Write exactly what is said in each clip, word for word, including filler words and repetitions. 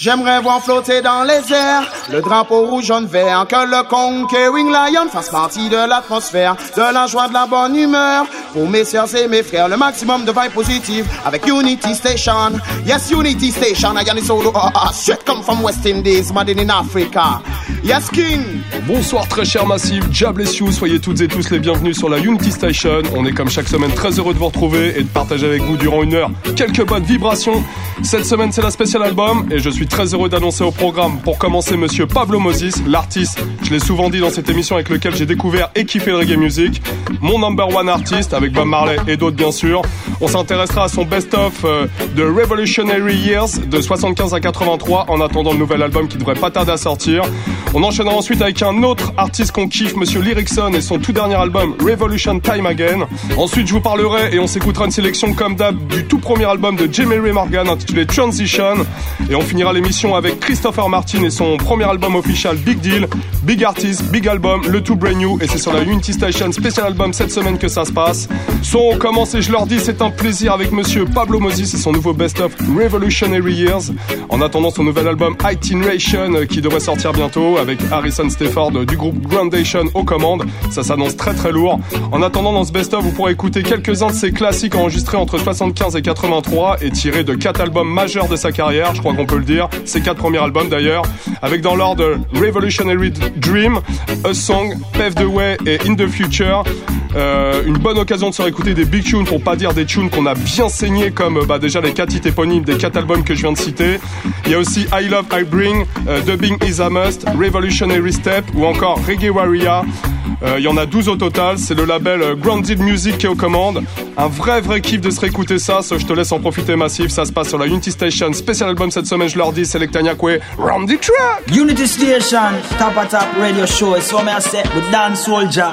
J'aimerais voir flotter dans les airs le drapeau rouge, jaune, vert. Que le Conquering Lion fasse partie de l'atmosphère, de la joie, de la bonne humeur. Pour mes sœurs et mes frères, le maximum de vibes positives avec Unity Station. Yes, Unity Station, I am solo. Oh, oh, straight come from West Indies, made in Africa. Yes, King. Bonsoir très cher Massive, Jah bless you, soyez toutes et tous les bienvenus sur la Unity Station. On est comme chaque semaine très heureux de vous retrouver et de partager avec vous durant une heure quelques bonnes vibrations. Cette semaine c'est la spéciale album et je suis très heureux d'annoncer au programme pour commencer monsieur Pablo Moses, l'artiste, je l'ai souvent dit dans cette émission, avec lequel j'ai découvert et kiffé le reggae music, mon number one artiste avec Bob Marley et d'autres bien sûr. On s'intéressera à son best-of euh, de Revolutionary Years de soixante-quinze à quatre-vingt-trois en attendant le nouvel album qui devrait pas tarder à sortir. On enchaînera ensuite avec un autre artiste qu'on kiffe, monsieur Lyricson et son tout dernier album Revolution Time Again. Ensuite je vous parlerai et on s'écoutera une sélection comme d'hab du tout premier album de Jamie Ray Morgan intitulé Transition. Et on finira l'émission avec Christopher Martin et son premier album officiel Big Deal, Big Artist, Big Album, le tout brand new. Et c'est sur la Unity Station spécial album cette semaine que ça se passe. Soit on commence et je leur dis c'est un plaisir avec monsieur Pablo Moses et son nouveau best-of Revolutionary Years. En attendant son nouvel album Itineration qui devrait sortir bientôt avec Harrison Stafford du groupe Groundation aux commandes. Ça s'annonce très très lourd. En attendant, dans ce best-of, vous pourrez écouter quelques-uns de ses classiques enregistrés entre soixante-quinze et quatre-vingt-trois et tirés de quatre albums majeurs de sa carrière, je crois qu'on peut le dire. Ses quatre premiers albums d'ailleurs, avec dans l'ordre Revolutionary Dream, A Song, Pave the Way et In the Future. Euh, une bonne occasion de se réécouter des big tunes, pour pas dire des tunes qu'on a bien saignées, comme bah, déjà les quatre hits éponymes des quatre albums que je viens de citer. Il y a aussi I Love I Bring, euh, Dubbing Is a Must, Revolutionary Step ou encore Reggae Warrior. Euh, il y en a douze au total, c'est le label euh, Grounded Music qui est aux commandes. Un vrai vrai kiff de se réécouter ça, so je te laisse en profiter Massif. Ça se passe sur la Unity Station, spécial album cette semaine, je leur dis, Selecta Nyakwe, Round the Track. Unity Station, top of top radio show, so me I say with Dan Soldier.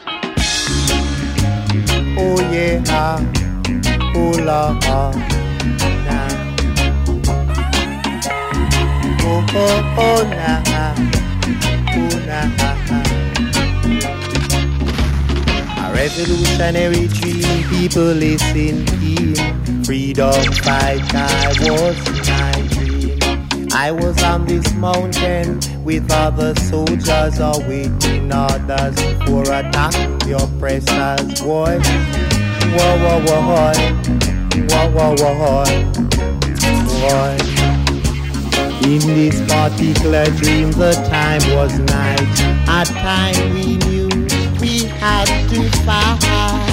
Oh yeah, oh la, nah. Oh oh oh nah, oh nah. A revolutionary dream, people listen in. Freedom fight, I was in my dream. I was on this mountain with other soldiers awaiting orders for attack the oppressors. Boy, whoa, whoa, whoa, whoa, whoa, whoa, boy. In this particular dream, the time was night. At time we knew we had to fight.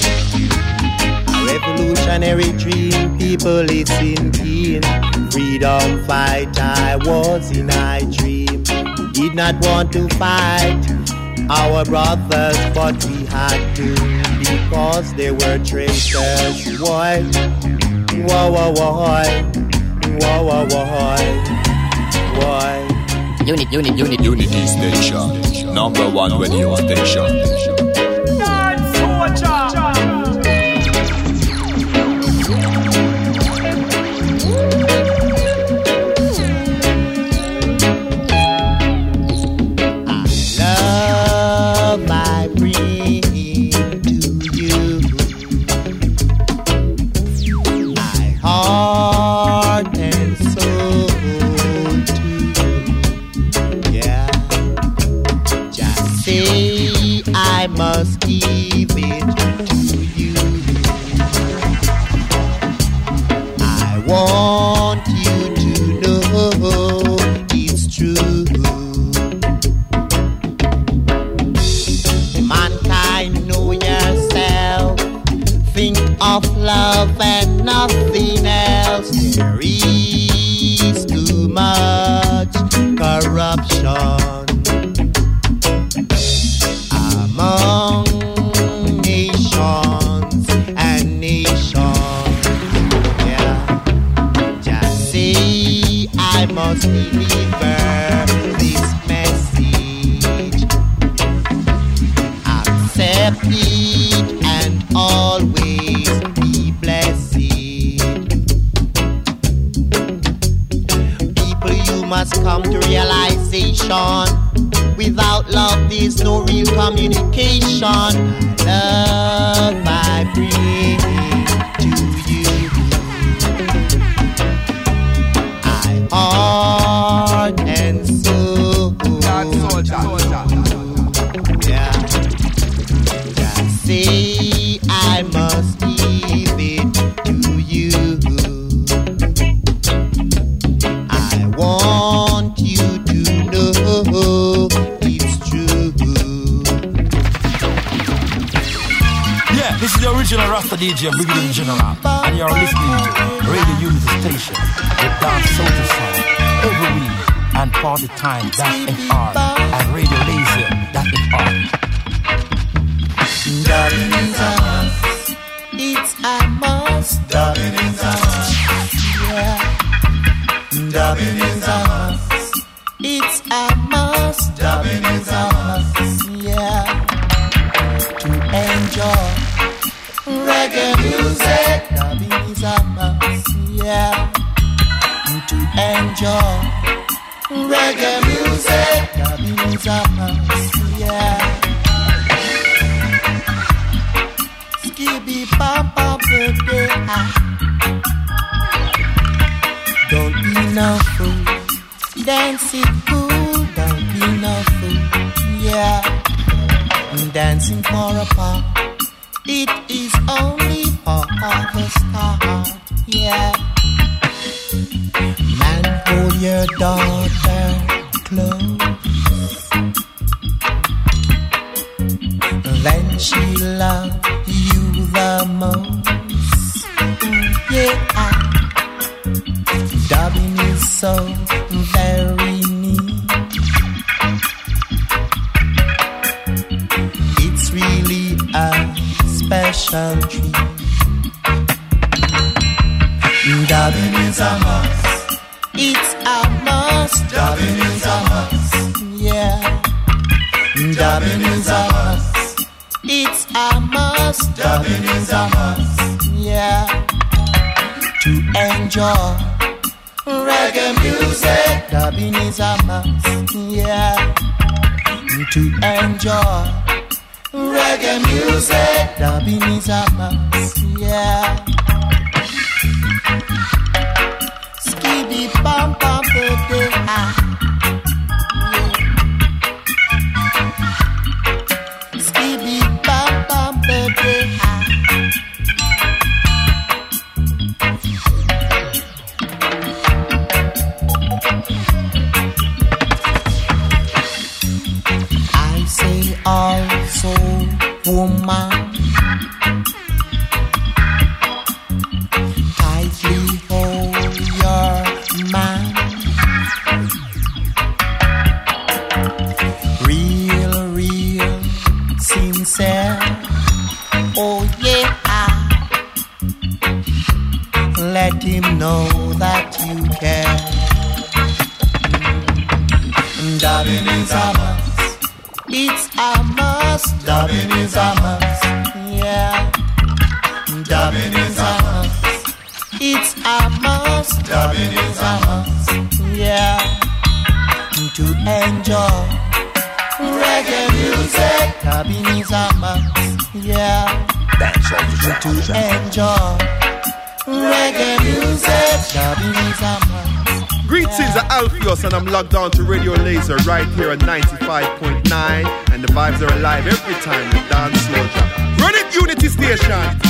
A revolutionary dream, people listen in. Freedom fight, I was in a dream. Did not want to fight our brothers, but we had to, because they were traitors. Why? Why, why, why? Why, why, why? Why? Unit, unit, unit, Unity Station, number one radio station. Must give it to you. I want you to know it's true. Mankind, know yourself. Think of love and nothing else. There is too much corruption among nations and nations. Yeah, just say I must deliver this message. Accept it and always be blessed. People, you must come to realization. Without love, there's no real communication. Love I bring to you. I Original Rasta D J, Brigadier General. And you're listening to Radio Unity Station with dance soul to sound every week and party time that F R and Radio Laser that F R. Dubbing is a must. It's a must. Dubbing is a must. Yeah. Dubbing is a must. It's a must. Dubbing is a must. Yeah. To enjoy reggae music. Dubbing is a must. Yeah. To enjoy reggae music. Dubbing is a must. Yeah. Skibby papa birthday. Don't be no fool. Dance it cool. Don't be no fool. Yeah. Dancing for a part. It is only for the start. Yeah. Man, hold your daughter close. Then she love you the most. Yeah. Dubbing is so very neat. It's really a special treat. Dubbing is a must. It's a must. Dubbing is a must. Yeah. Dubbing is a must. It's a must. Dubbing is a must. Yeah. To enjoy reggae music. Dubbing is a must. Yeah. To enjoy reggae music. Dubbing is a must. Yeah. Skibby bum bum birthday. Skibby bum bum birthday. I say also, woman, tightly hold your man. Real, real, sincere. Oh yeah. Let him know that you care. Dubbing is a must. It's a must. Dubbing is a must. Yeah. Dubbing is a must. It's a must. Dubbing is a must. Yeah. To enjoy reggae music. Dubbing is a must. Yeah. To enjoy reggae music. Dubbing is a must. Greetings, I'm Alpheus and I'm logged on to Radio Laser right here at ninety-five point nine, and the vibes are alive every time with Dan Slowja. Run it, Unity Station!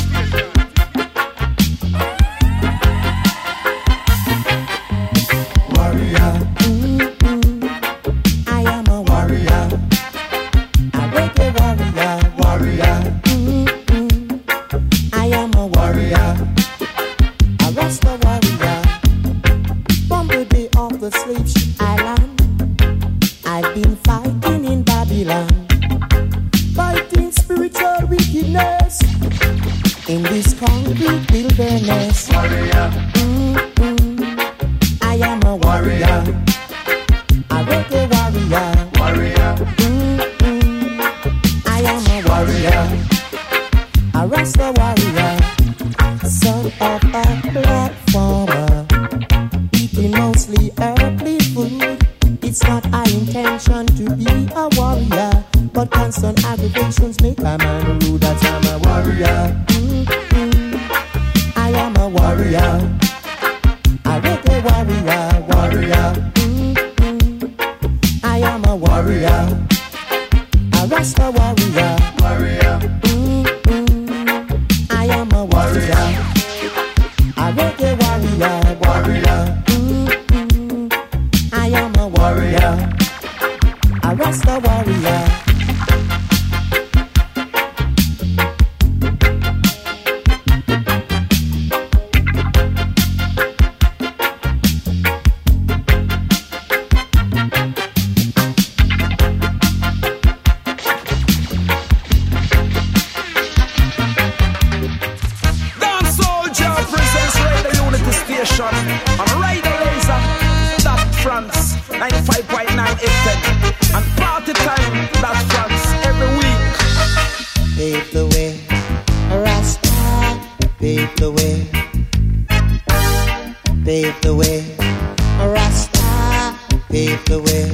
paved the way.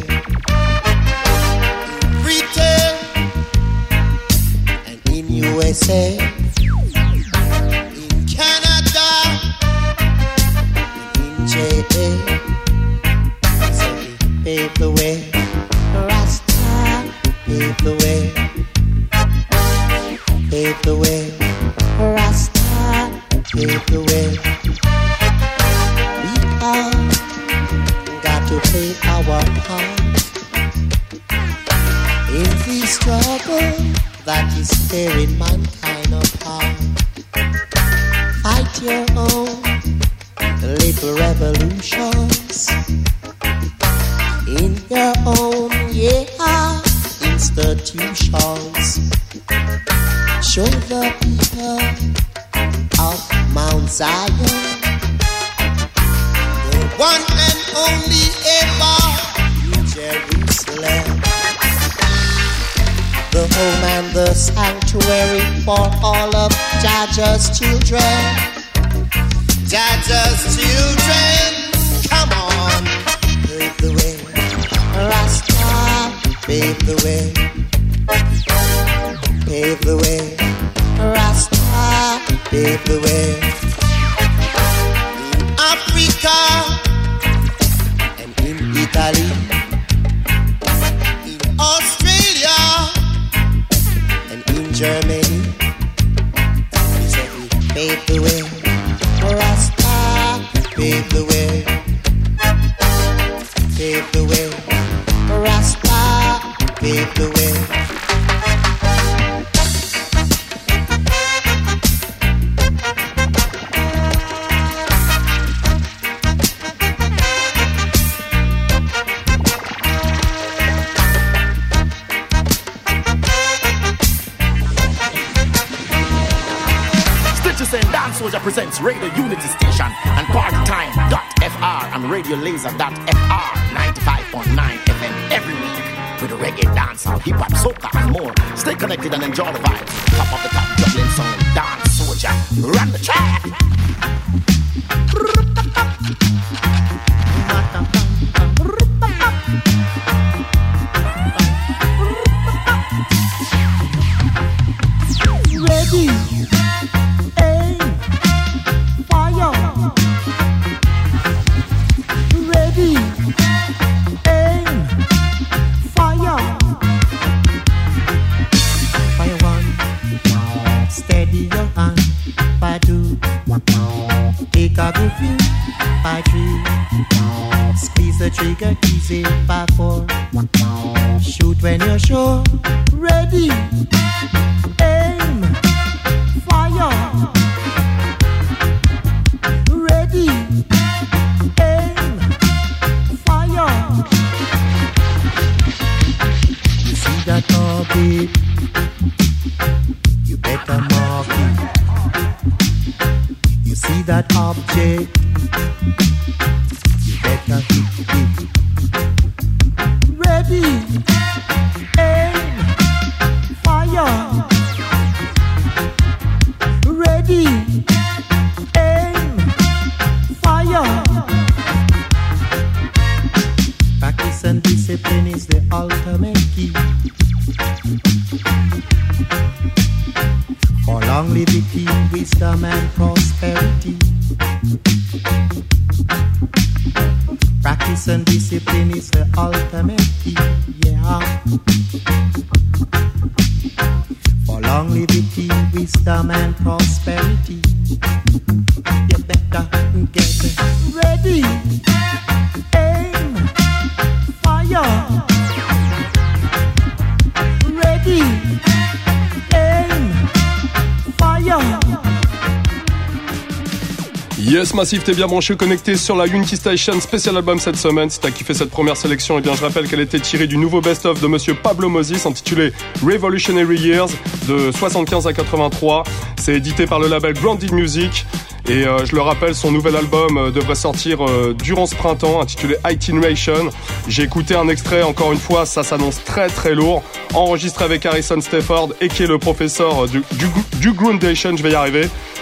In Britain and in U S A, in Canada and in J A, so he paved the way. Rasta paved the way, paved the way. Rasta paved the way. We all got to play our part in the struggle that is tearing mankind apart. Fight your own little revolutions in your own, yeah, institutions. Show the people of Mount Zion the one and only ever New Jerusalem, the home and the sanctuary for all of Jaja's children. Jaja's children, come on, pave the way. Rasta, pave the way. Pave the way. Rasta, pave the way. In Africa and in Italy, in Australia and in Germany, he said he paved the way. Rasta, pave the way. Pave the way. Rasta, pave the way. Soldier presents Radio Unity Station and Party Time dot F R and Radio Laser dot F R ninety-five point nine F M every week with a reggae, dancehall, hip hop, soca and more. Stay connected and enjoy the vibes. Top of the top juggling sound, Dance Soldier, run the track. Ready. By three, squeeze the trigger easy by four. Shoot when you're sure. Ready, aim, fire. Ready, aim, fire. You see that target? You better mark it. You see that object? You better hit it. Ready, aim, fire. Ready, aim, fire. Practice and discipline is the ultimate key for longevity, wisdom and prosperity. Practice and discipline is the ultimate key, yeah. For longevity, wisdom and prosperity. You better get ready, aim, fire. Ready, aim, fire. Yes Massif, t'es bien branché, connecté sur la Unity Station, spécial album cette semaine. Si t'as kiffé cette première sélection, eh bien je rappelle qu'elle était tirée du nouveau best-of de Monsieur Pablo Moses intitulé Revolutionary Years de soixante-quinze à quatre-vingt-trois. C'est édité par le label Grounded Music et euh, je le rappelle, son nouvel album euh, devrait sortir euh, durant ce printemps intitulé Itineration. J'ai écouté un extrait, encore une fois, ça s'annonce très très lourd, enregistré avec Harrison Stafford et qui est le professeur du, du, du Groundation, je vais y arriver.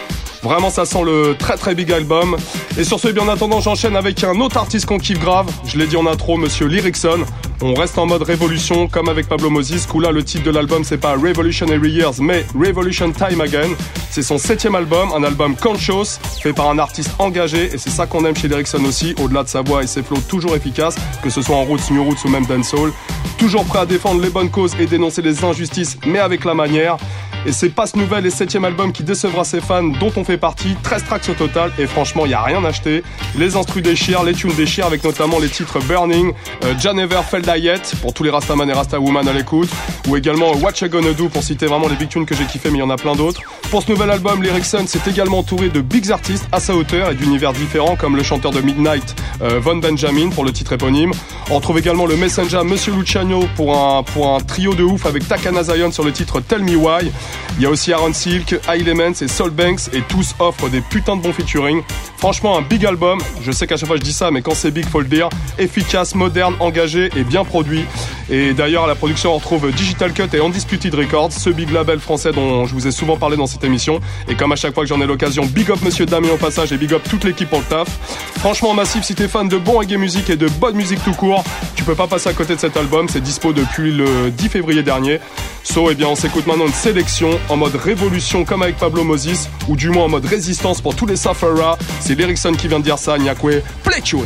Vraiment, ça sent le très très big album. Et sur ce, bien en attendant, j'enchaîne avec un autre artiste qu'on kiffe grave. Je l'ai dit en intro, monsieur Lyricson. On reste en mode révolution, comme avec Pablo Moses. Où là, le titre de l'album, c'est pas Revolutionary Years, mais Revolution Time Again. C'est son septième album, un album conscious, fait par un artiste engagé. Et c'est ça qu'on aime chez Lyricson aussi, au-delà de sa voix et ses flows toujours efficaces, que ce soit en roots, new roots ou même dancehall. Toujours prêt à défendre les bonnes causes et dénoncer les injustices, mais avec la manière. Et c'est pas ce nouvel et septième album qui décevra ses fans, dont on fait partie. treize tracks au total, et franchement, y a rien à acheter. Les instrus déchirent, les tunes déchirent, avec notamment les titres Burning, euh, Ja Never Felt Die Yet, pour tous les Rastaman et Rastawoman à l'écoute, ou également What You Gonna Do, pour citer vraiment les big tunes que j'ai kiffé, mais il y en a plein d'autres. Pour ce nouvel album, Lyricson s'est également entouré de bigs artistes à sa hauteur et d'univers différents, comme le chanteur de Midnight, euh, Von Benjamin, pour le titre éponyme. On retrouve également le Messenger, Monsieur Luciano, pour un, pour un trio de ouf, avec Takana Zion sur le titre Tell Me Why. Il y a aussi Aaron Silk, High Elements et Soul Banks, et tous offrent des putains de bons featuring. Franchement, un big album. Je sais qu'à chaque fois je dis ça, mais quand c'est big, faut le dire. Efficace, moderne, engagé et bien produit. Et d'ailleurs, à la production, on retrouve Digital Cut et Undisputed Records, ce big label français dont je vous ai souvent parlé dans cette émission. Et comme à chaque fois que j'en ai l'occasion, big up Monsieur Damien au passage et big up toute l'équipe pour le taf. Franchement, Massif, si t'es fan de bon reggae musique et de bonne musique tout court, tu peux pas passer à côté de cet album. C'est dispo depuis le dix février dernier. So, eh bien, on s'écoute maintenant une sélection en mode révolution comme avec Pablo Moses, ou du moins en mode résistance pour tous les sufferers. C'est Lyricson qui vient de dire ça, Nyakwe. Play tune.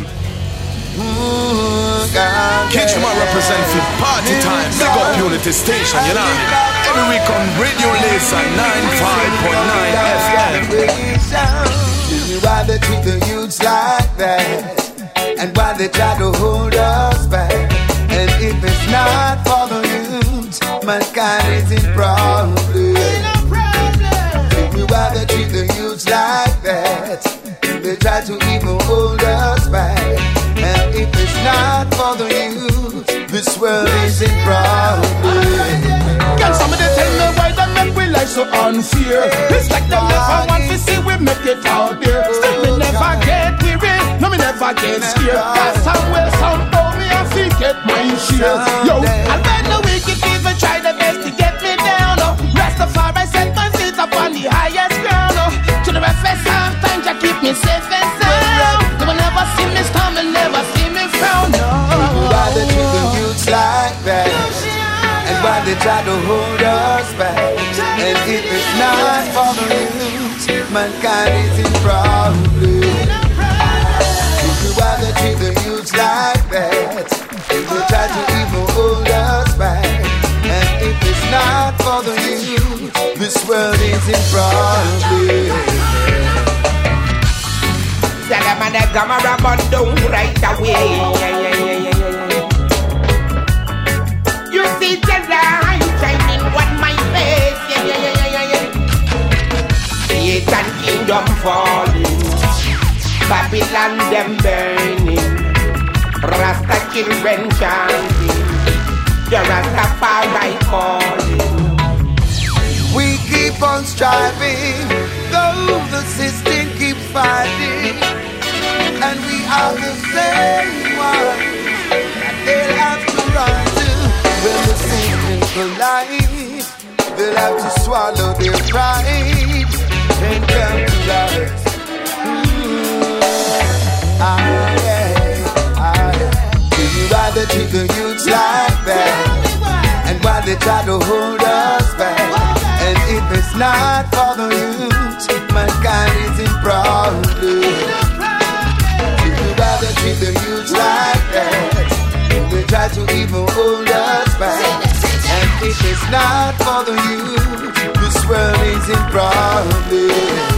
Kitchener representing party time. Big up Unity Station, you know. Every week on Radio Laser ninety-five point nine F M. Tell me why they treat the youths like that, and why they try to hold us back. And if it's not for the youths, mankind is in problem. Tell me why they treat the youths like that. They try to even hold us back. And if it's not for the youth, this world is in problem. Can somebody tell me why they make we life so unfair? It's like they never want to see we make it out there. Still me never get weary, no me never get scared. Cause somewhere, somehow me have to get my share. Yo, and when the wicked people try their best to get me down, oh, Rastafari set my feet up on the highest ground. Oh, to the best sometimes I keep me safe and sound. They will never see me storm and never see me frown. No. Why they treat the youths like that, and why they try to hold us back. And if it's not for the youths, mankind is in problem. Why they treat the youths like that, they try to even hold us back. And if it's not for the youth, this world is in problem. Tell them and they come around and down right away. Yeah, yeah, yeah, yeah, yeah. You see the light shining on my face. Yeah, yeah, yeah, yeah, yeah. Satan kingdom falling, Babylon them burning, Rasta children chanting, the Rastafari calling. We keep on striving, though the system keeps fighting. And we are the same ones that they'll have to run to. When the systems collide, they'll have to swallow their pride and come to life. Ah, yeah, ah, yeah. Do you rather treat the youths like that, and why they try to hold us back? And if it's not for the youths, mankind is in problem. Rather treat the youths like that, they try to even hold us back. And if it's not for the youth, this world is in problem.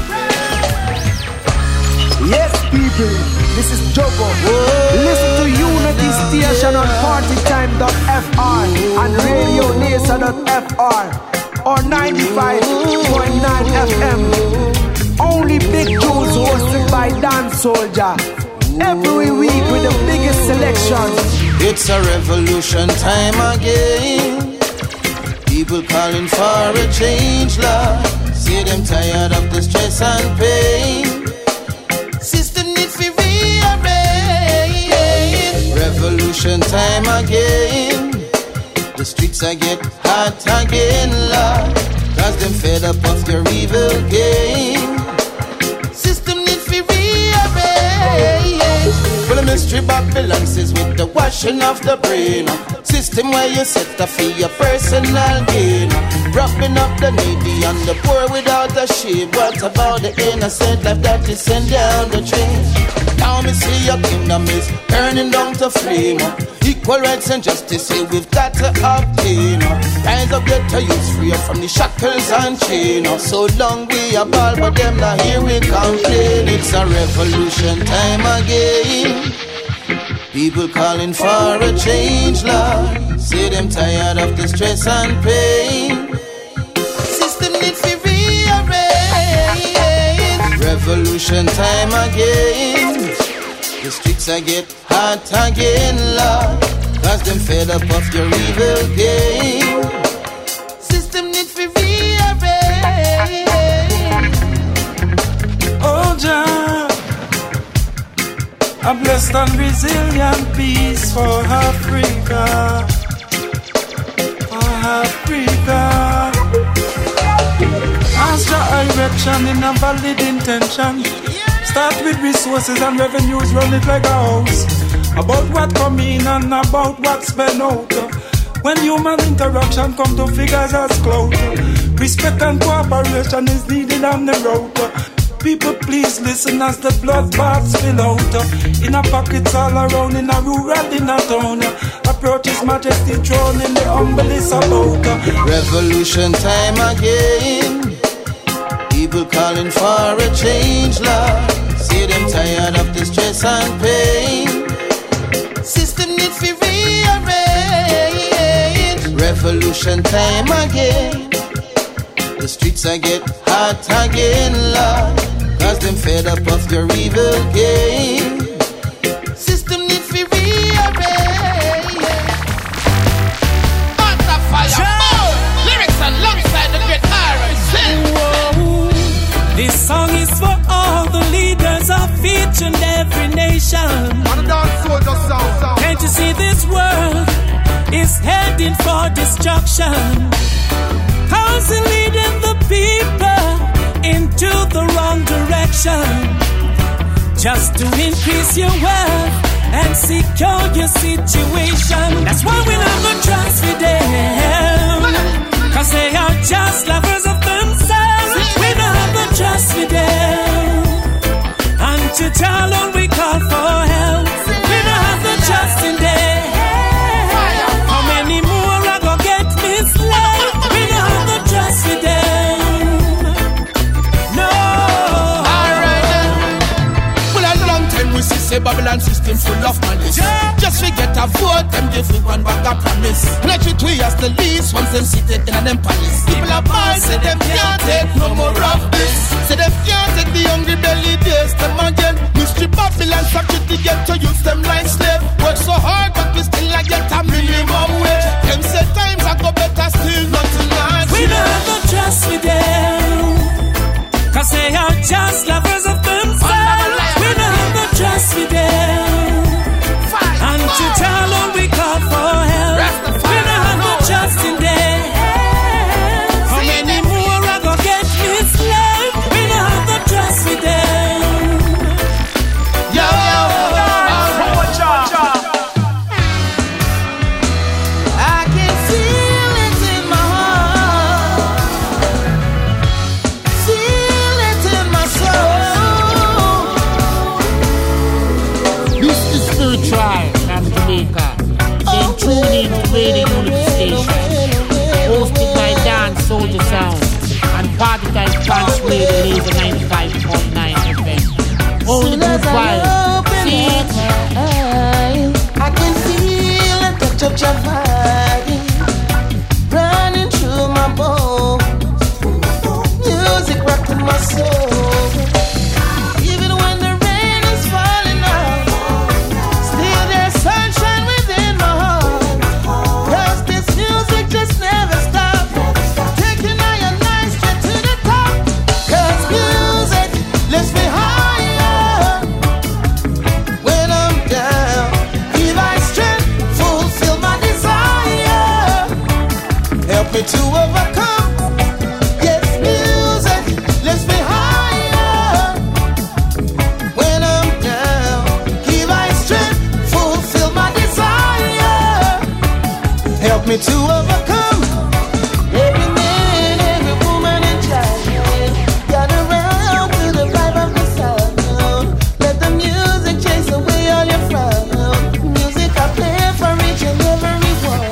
Yes, people, this is Jogo. Listen to Unity Station on partytime dot F R and Radio Laser dot F R or ninety-five point nine F M. Only big tunes hosted by Dan Soldier. Every week with the biggest selection. It's a revolution time again. People calling for a change, Lord. See them tired of the stress and pain. System needs to rearrange. Revolution time again. The streets are get hot again, Lord. Cause them fed up of your evil game. Well, the mystery Babylon says with the washing of the brain, system where you set up for your personal gain, wrapping up the needy and the poor without a shame. What about the innocent life that is sent down the drain? Now me see your kingdom is burning down to flame. Equal rights and justice, say we've got to obtain. Rise up, get to use free from the shackles and chain. So long we are ball, but them not here we complain. It's a revolution time again. People calling for a change, Lord. Say them tired of the stress and pain. System need to rearrange. Revolution time again. The streets I get hot again, Lord, cause them fed up of your evil game. System need to rearrange. Oh, Jah, a blessed and resilient peace for Africa, for Africa. Ask Jah direction in a valid intention. Start with resources and revenues, run it like a house. About what come in and about what spend out. When human interaction come to figures as clout, respect and cooperation is needed on the road. People please listen as the bloodbaths spill out. In a pockets all around, in a rural, in a town. Approach his majesty throne in the humblest about. Revolution time again. People calling for a change, Lord. See them tired of the stress and pain. System need to rearrange. Revolution time again. The streets I get hot again, Lord, cause them fed up of your evil game. System need to rearrange. Fire, oh, lyrics alongside the great Iron. This song is for all the leaders of each and every nation. Can't you see this world is heading for destruction? Cause it's leading the people into the wrong direction. Just to increase your wealth and secure your situation. That's why we never trust with them, cause they are just lovers of themselves. We never trust with them. And to Jah alone we call for help. We never trust in them. How many more are gonna get misled? We never trust with them. No. Alright then. Well, a long time we see say Babylon system full of malice. Yeah. Just forget a vote, them give me one bag of promise. Pledge it we as the least, once them seated in them palace. People are bad, say them can't take no more of this. Say them can't take the hungry belly days, them again. Mystery Babylon factory to get to use them like slave. Work so hard, but we still like get a minimum wage. Them say times I go better, still nothing like we never trust with them, cause they are just lovers of themselves. We never trust with them. And to Jah alone we call for help. We never trust in them. How many more are gonna get misled? We never trust with them. Yo, yo, yo, I can feel it in my heart, feel it in my soul. This is Spiritual from Jamaica. Then tune in to Radio Unity Station, hosted by Dan Soldier Sound and Party Time Punch Radio Laser ninety-five point nine F M. Only good vibes. See it? I can feel a touch of your body running through my bones. Music rocking my soul. Even when the rain is falling out, still there's sunshine within my heart. Cause this music just never stops. Taking I and I straight to the top. Cause music lifts me higher when I'm down. me to overcome. Every man, every woman and child, gather round to the vibe of the sound. Let the music chase away all your frown. Music I play for each and every one.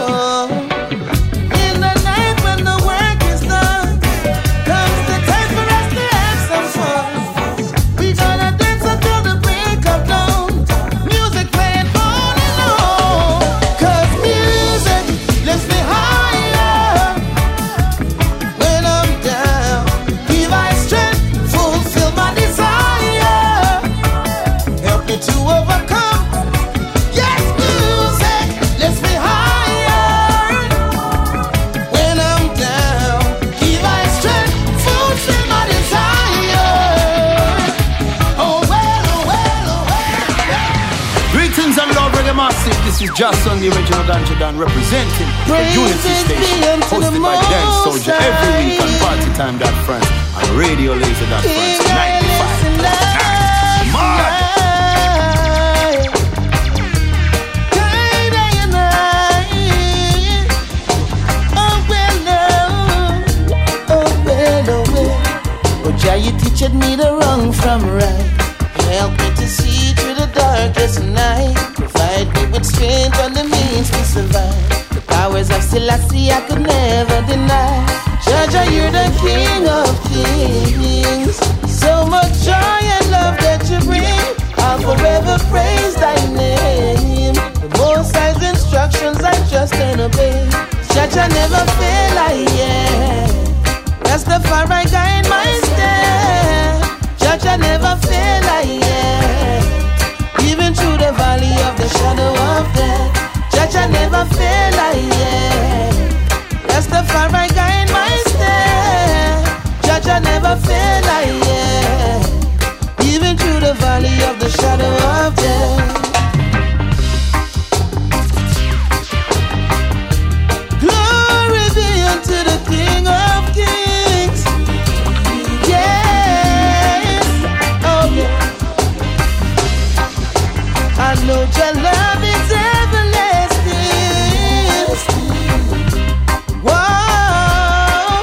In the night when the work is done, comes the time for us to have some fun. We gonna dance until the break of dawn. Music playing on and on. Cause music lifts me higher. When I'm down, give I strength, fulfill my desire. Help me to overcome. Yes, music lifts me higher. When I'm down, give I strength, fulfill my desire. Oh well, oh well, oh well. Greetings and love, reggae massive. This is Jason, the original Ganja Dan, representing the Unity Station, hosted by Dance Soldier every week on Party Time That Friends and Radio Laser That Friends ninety-five. Mad! Jah, you teached me the wrong from right. Help me to see through the darkest night. Provide me with strength and the means to survive. The powers of Selassie I could never deny. Jah, Jah, you're the King of Kings. So much joy and love that you bring. I'll forever praise thy name. The Most High's instructions I trust and obey. Jah, Jah never fail, I am. Rastafari guide my step. Jah, Jah never fail, I am. Even through the valley of the shadow of death, Jah, Jah never fail, I am. Rastafari guide my step. Jah, Jah never fail, I am. Even through the valley of the shadow of death. Glory be unto the King of Kings. Yes, oh yeah. I know your love is everlasting. Whoa,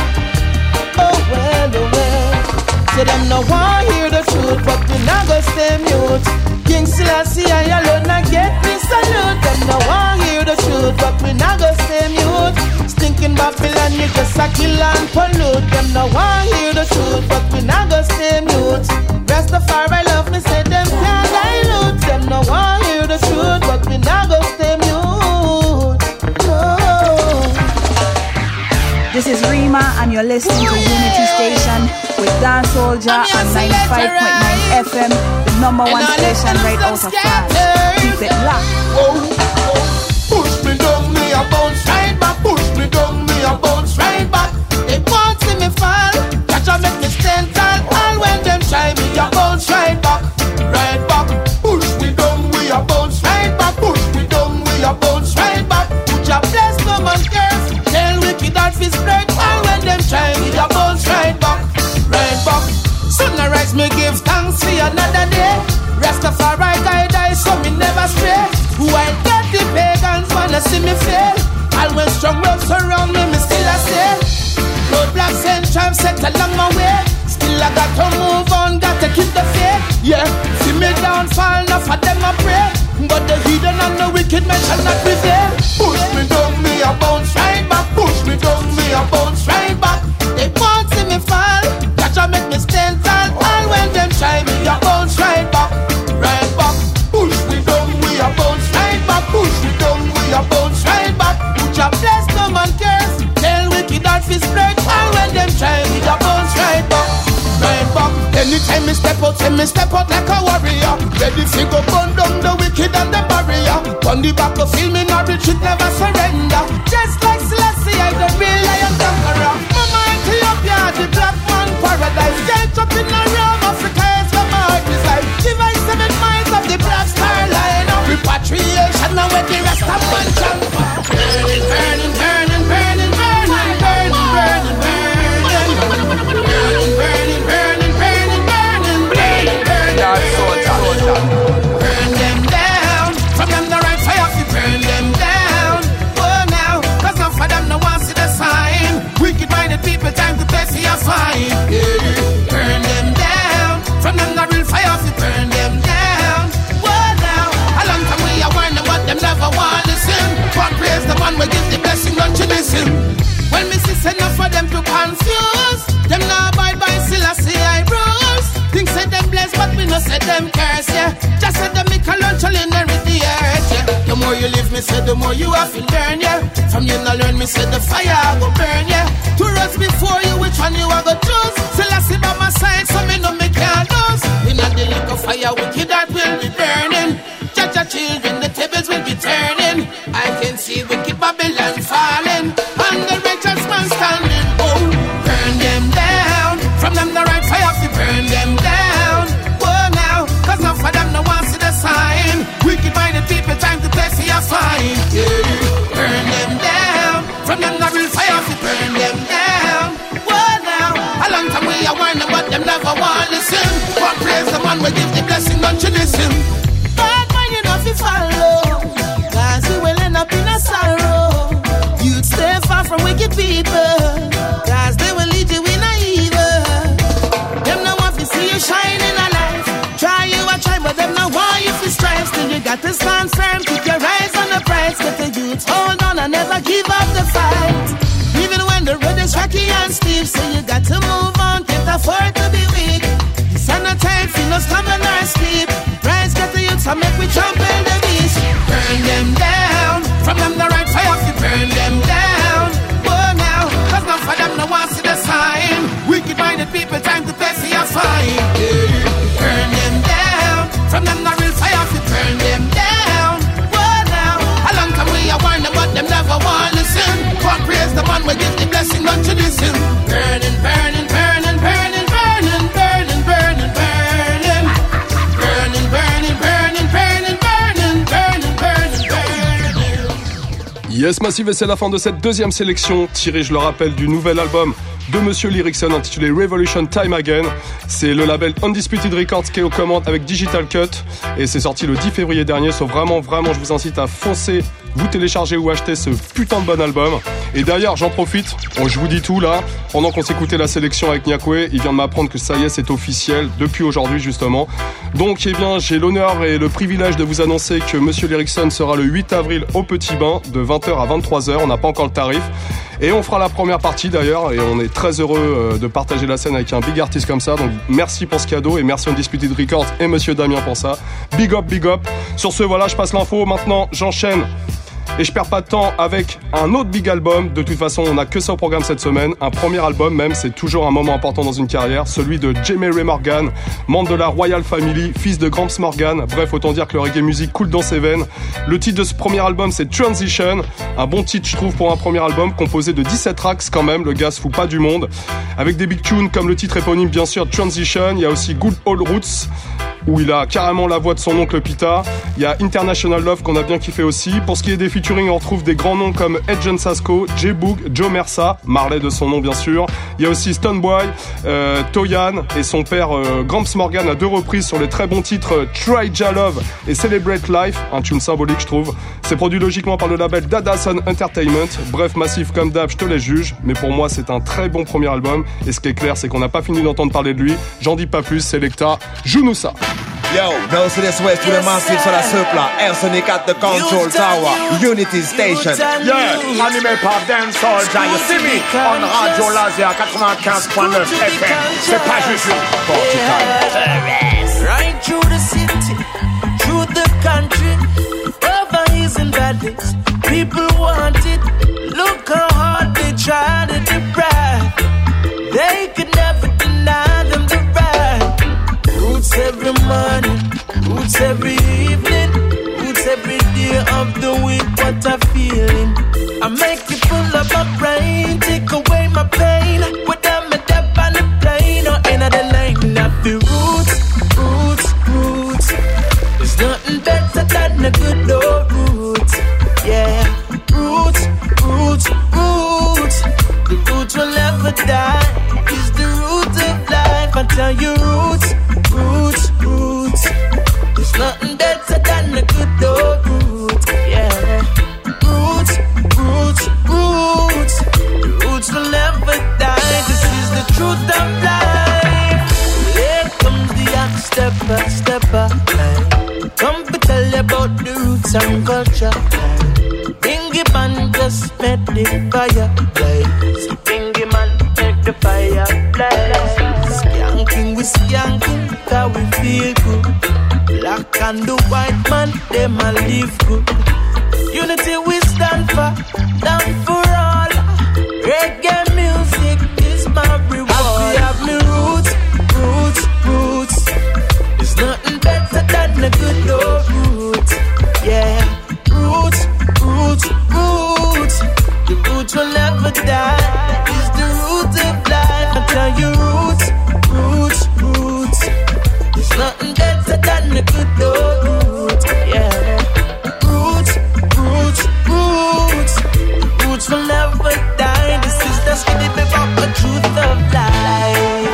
oh well, oh well. So them no want hear the truth, but we not go stay mute. King Selassie, I alone I get me salute. Them no want hear the truth, but we not go stay mute. Stinking Babylon, you just a kill and pollute. Them no want hear the truth, but we not go stay mute. Rastafari love me, say them can't dilute. Them no want hear the truth, but we not go stay mute. No. This is Rima and you're listening to Unity Station with Dan Soldier on ninety-five point nine F M, the number one station right out of France. Keep it locked. Push me down, me a bounce right back. Push me down, me a bounce right back. They want see me fall, catch a make me stand tall. All when them try me, a bounce right back, right back. Push me down, we a bounce right back. Push me down, we a bounce right back. Put your bless no man curse. Tell wicked that fi spread. All when them try me, a bounce right back, right back. Sunrise me give thanks for another day. Rastafari guide I so me never stray. Who I get the pagans wanna see me fail. All when strong world surround me, me still a say. Roadblocks and triumphs set along my way. Still I got to move on, got to keep the faith. Yeah, see me downfall, enough of them I pray. But the heathen and the wicked men shall not prevail. Push me down, me a bounce right back. Push me down, me a bounce right back. They won't see me fall, catch a make me stand tall. All when them try me, a bounce right back, right back. Push me down, we a bounce right back. Push me down, we a bounce right back. Put your bless no man curse. Tell wicked that fi spread. All when them try me, a bounce right back, right back. Anytime me step out, say me step out like a warrior. Ready fi go burn down the wicked and the barrier. On the battlefield, me not retreat, never surrender. Just like Selassie, I the real lion conqueror. Mama Ethiopia, the black man paradise. Get up in the realm, Africa is where my heart resides. Give I seven miles of the black star line. Repatriation, now where the rest of one jump. Burning, burning, burning, burning, burning, burning, burning, burning, burning, burning, burning, burning, burning, burning, burning, burn them down. From them the right fire, we burn them down. Whoa. no say them curse, yeah. Just said them make a lunch all inherit the earth, yeah. The more you live, me say the more you have to learn, yeah. From you no learn, me say the fire go burn, yeah. Two roads before you, which one you a go choose? Still I see by my side, so me no me can't lose. In a the lick of fire, wicked that will be burning. Judge your children, the tables will be turning. I can see wicked Babylon falling, and the righteous man standing. Oh, burn them down. From them the right fire, to burn them down. Oh now, cause none for them no one see the sign. Wicked minded people time to play for your fine. Yeah, burn them down. From them the real fire, to burn them down. Oh now, a long time we are warning, but them never want to listen. But praise the man, we give the blessing, don't you listen? Bad man, you know if you follow, cause you will end up in a sorrow. You'd stay far from wicked people, cause they will lead you in a evil. Them no want to see you shine in a life. Try you a try, but them no want you to strive. Still you got to stand firm, keep your eyes on the prize. Get the youth, hold on and never give up the fight. Even when the road is rocky and steep, so you got to move on, can't afford to be weak. Sun no time, feel no stomach nor sleep. Rise, get the youth, so make we trample the beast. Burn them down, from them the right fire, to burn them down. Oh now, cause none for them no want see the sign. Wicked minded people, time to pay for your fine. Yeah. Burn them down, from them the real fire, to burn them down. Oh now, a long time we are warning, but them never want to listen. God praise the man, we give the blessing, don't you listen? Burning, burning, burning, burning, burning, burning, burning, burning, burning, burning, burning, burning, burning, burning, burning, burning. Yes Massive, et c'est la fin de cette deuxième sélection, tirée je le rappelle du nouvel album de Monsieur Lyricson intitulé Revolution Time Again. C'est le label Undisputed Records qui est aux commandes avec Digital Cut et c'est sorti le dix février dernier. So vraiment, vraiment, je vous incite à foncer, vous télécharger ou acheter ce putain de bon album. Et d'ailleurs, j'en profite, bon, je vous dis tout là, pendant qu'on s'écoutait la sélection avec Nyakwe, il vient de m'apprendre que ça y est, c'est officiel, depuis aujourd'hui justement. Donc, eh bien, j'ai l'honneur et le privilège de vous annoncer que Monsieur Lyricson sera le huit avril au Petit Bain de vingt heures à vingt-trois heures. On n'a pas encore le tarif. Et on fera la première partie d'ailleurs, et on est très heureux de partager la scène avec un big artiste comme ça. Donc merci pour ce cadeau et merci Undisputed Records et Monsieur Damien pour ça. Big up, big up. Sur ce, voilà, je passe l'info. Maintenant, j'enchaîne. Et je perds pas de temps avec un autre big album. De toute façon, on n'a que ça au programme cette semaine. Un premier album même, c'est toujours un moment important dans une carrière. Celui de Jamie Ray Morgan, membre de la Royal Family, fils de Gramps Morgan. Bref, autant dire que le reggae music coule dans ses veines. Le titre de ce premier album, c'est Transition. Un bon titre, je trouve, pour un premier album, composé de dix-sept tracks quand même. Le gars se fout pas du monde. Avec des big tunes comme le titre éponyme, bien sûr, Transition. Il y a aussi Good Old Roots, où il a carrément la voix de son oncle Pita. Il y a International Love qu'on a bien kiffé aussi. Pour ce qui est des featuring, on retrouve des grands noms comme Edgen Sasco, J-Boog, Joe Mersa, Marley de son nom bien sûr. Il y a aussi Stoneboy, euh, Toyan et son père euh, Gramps Morgan à deux reprises sur les très bons titres euh, Try Ja Love et Celebrate Life, un tune symbolique je trouve. C'est produit logiquement par le label Dadason Entertainment. Bref, Massif comme d'hab, je te les juge, mais pour moi c'est un très bon premier album. Et ce qui est clair, c'est qu'on n'a pas fini d'entendre parler de lui. J'en dis pas plus, Selecta, joue-nous ça. Yo, no to this west to the massive so the circle. Elsonic at the control tower, Unity Station. Yeah, animé par Dan Soldier. You see me on Radio Laser ninety-five point nine F M. C'est pas juste party time. Right through the city, through the country, over hills and valleys, people want it. Look how hard they try to deprive. They could never deny them the right. Roots every morning, roots every evening, roots every day of the week. What I'm feeling, I make it full of my brain, take away my pain. Without me death on the plane or end of the line. I feel roots, roots, roots. There's nothing better than a good old roots. Yeah, roots, roots, roots. The roots will never die. It's the root of life. I tell you, roots. Roots, roots. There's nothing better than a good old root. Yeah. Roots, roots, roots. The roots will never die. This is the truth of life. Here comes the young stepper, stepper. Come to tell you about the roots and culture. Bingy man just met the fire blaze. Bingy man make the fire blaze. sing we skanking, cause we feel good. Black and the white man, them a live good. Unity we stand for, down for all. Reggae music is my reward. I have me roots, roots, roots. There's nothing better than a good old roots. Yeah, roots, roots, roots. The roots will never die. It's the root of life. I tell you roots, roots, roots. There's nothing better than a good old roots. Yeah, roots, roots, roots. The roots will never die. This is the skinny bit of the truth of life.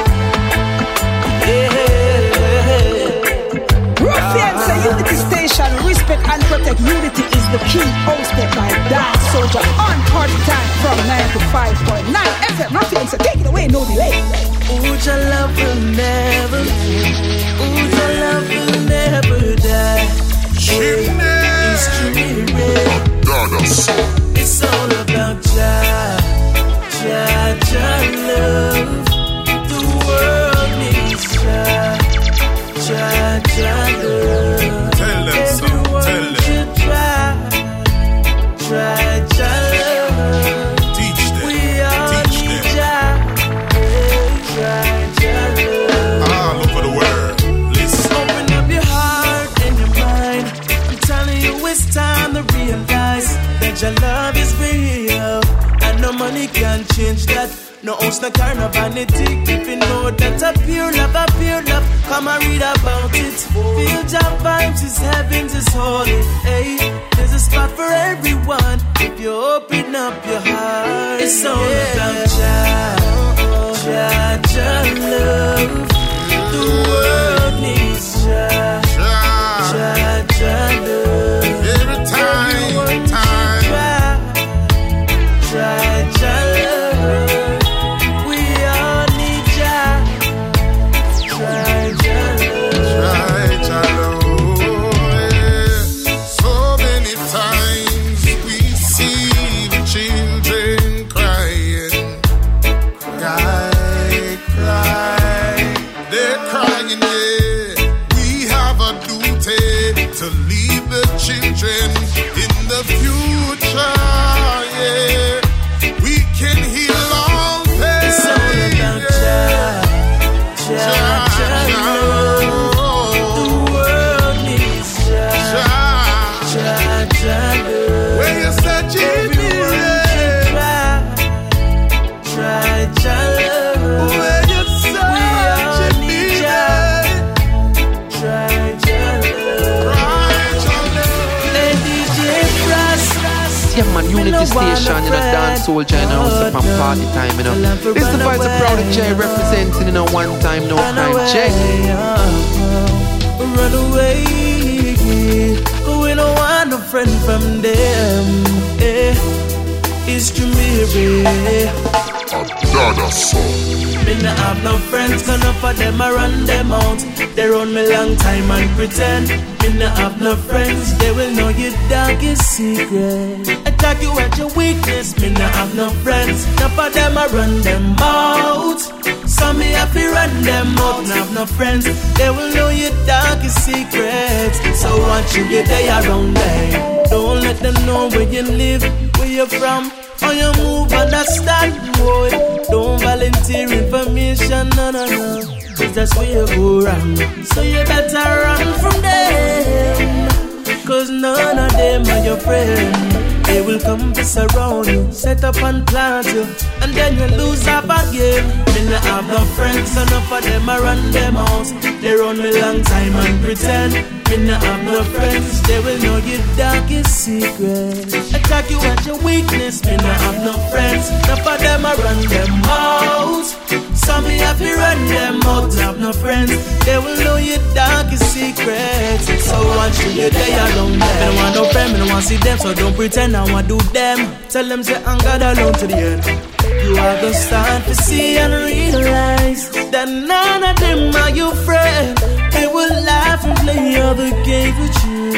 Ruffians, a Unity Station. Respect and protect unity is the key. Hosted by Dan Soldier on Party Time from ninety-five point nine F M. Ruffians, so take it away, no delay. Ooh, your love will never, ooh, your love will never die. It's truly real. It's all about Jah, Jah, Jah love. The world needs Jah, Jah, Jah love. Tell them so, tell them. Should try, try Jah love. Teach them, we all teach need them. Jah, try Jah love. All over the world, listen. Open up your heart and your mind. I'm telling you it's time to realize that your love is real, and no money can change that. No ounce, no car, no vanity. If you know that a pure love, a pure love, come and read about it. Feel your vibes, his heavens is holy. Hey, there's a spot for everyone if you open up your heart. It's all about Jah, Jah, Jah love. The world needs Jah, Jah, Jah love. Every time, time. Jah, Jah love. We all need Jah, Jah, Jah love. Try to love. So many times we see the children crying, cry, cry. They're crying, yeah. We have a duty to leave the children in the future, yeah. We can heal all pain. It's all about Jah, Jah, Jah love. The world needs Jah, Jah, Jah love. When you search it, try, try Jah love. when you We all search need it, Jah, try Jah love. Let D J Frost. Yeah man, Unity Station, you know, dance soldier, you know, it's up on party time, you know. This the voice of Proud J representing, you know, one time, no time, J. Run away, we don't want no friend from them. Eh, it's Jamiri. Another song. Me not have no friends, cause enough of them I run them out. They run me long time and pretend. Me not have no friends, they will know your darkest secret. Attack you at your weakness, me not have no friends. Enough of them I run them out. Some me have to run them out. Not have no friends, they will know your darkest secrets. So watch you get there around them. Don't let them know where you live, where you're from. How you move, understand, boy. Don't volunteer information, no, no, no. Cause that's where you go wrong. So you better run from them. Cause none of them are your friend. They will come to surround you, set up and plant you, and then you lose up again. Me not have no friends, enough of them I run them out. They run me long time and pretend. Me not have no friends, they will know your darkest secret. Attack you at your weakness, me not have no friends. Enough of them I run them out. Some me have to run them out. Have no friends, they will know your darkest secrets. So once you day alone, I don't want no friend, I don't want to see them, so don't pretend I want to do them. Tell them say I'm God alone to the end. You are gonna start to see and realize that none of them are your friend. They will laugh and play other games with you.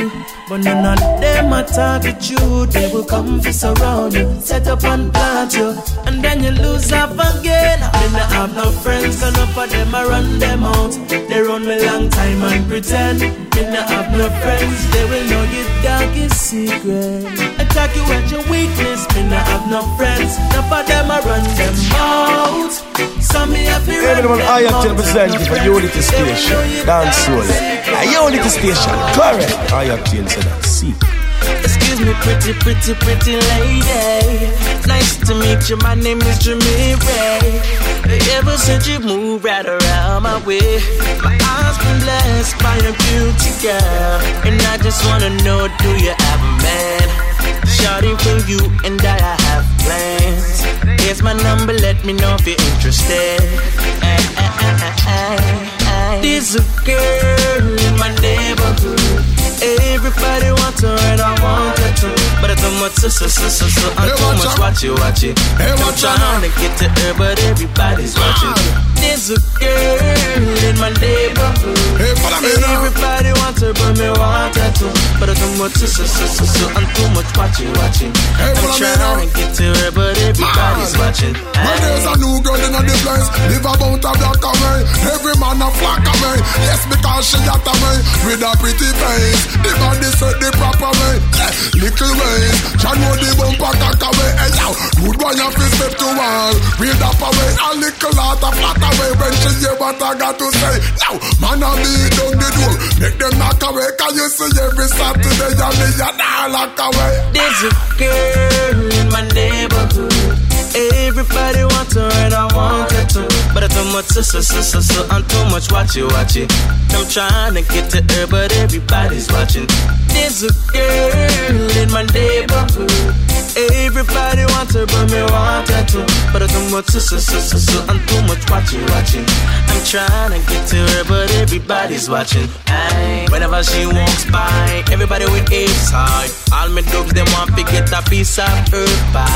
but none of them a target you. They will come to surround you, set up and plant you, and then you lose up again. Me not have no friends, and enough of them I run them out. They run me long time and pretend. Me not have no friends, they will know your darkest secret. Attack you at your weakness. Me not have no friends, enough of them I run them out. Some me have to run them out. I am representing for Unity Station, Dance Soul. Unity Station, correct. I am changed to that. See. Excuse me, pretty, pretty, pretty lady. Nice to meet you. My name is Jimmy Ray. Ever since you moved right around my way, my eyes been blessed by a beauty girl, and I just wanna know, do you have a man? Shawty, for you and I, I have plans. Here's my number, let me know if you're interested. Ay, ay, ay, ay, ay. There's a girl in my neighborhood. Everybody wants her and I want her too, but I too much, so, so, so, so, so I'm too much watch it, watch it. I'm trying to get to her, but everybody's watching. There's a girl in my neighborhood. Everybody wants her, but me want her too, but I too much, so, so, so, so, so I'm too much watch it, watching. I'm trying to get to her, but everybody's watching. When there's a new girl in the place, live about a black away. Every man a flock away. Yes, because she got away with a pretty face. The body set the proper way. Yeah, little ways. John know the bumper cock away. Hey, yo, good one you feel step to wall. Read up away. A little lot of flat away. When she hear what I got to say. Now, man a beat down the door. Make them knock away. Can you see every Saturday and me a nah lock away. There's a girl in my neighborhood. Everybody wants her and I want her too, but I too much, so, so, so, so, so I'm too much watch it, watch it. I'm trying to get to her, but everybody's watching. There's a girl in my neighborhood. Everybody wants her, but me want her too, but I too much, so, so, so, so, so I'm too much watch it, watching. I'm trying to get to her, but everybody's watching. Aye. Whenever she walks by, everybody with apes high. All my dogs, them want to get a piece of her